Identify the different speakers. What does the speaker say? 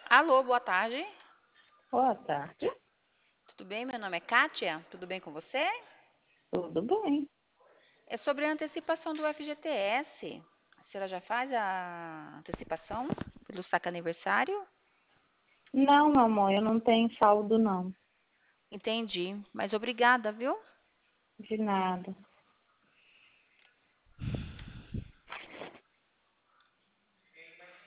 Speaker 1: Alô, boa tarde.
Speaker 2: Boa tarde,
Speaker 1: Tudo bem? Meu nome é Kátia. Tudo bem com você?
Speaker 2: tudo bem?
Speaker 1: É sobre a antecipação do FGTS. A senhora já faz a antecipação pelo saque aniversário?
Speaker 2: Não, meu amor, eu não tenho saldo, não.
Speaker 1: Entendi, mas obrigada, viu?
Speaker 2: De nada.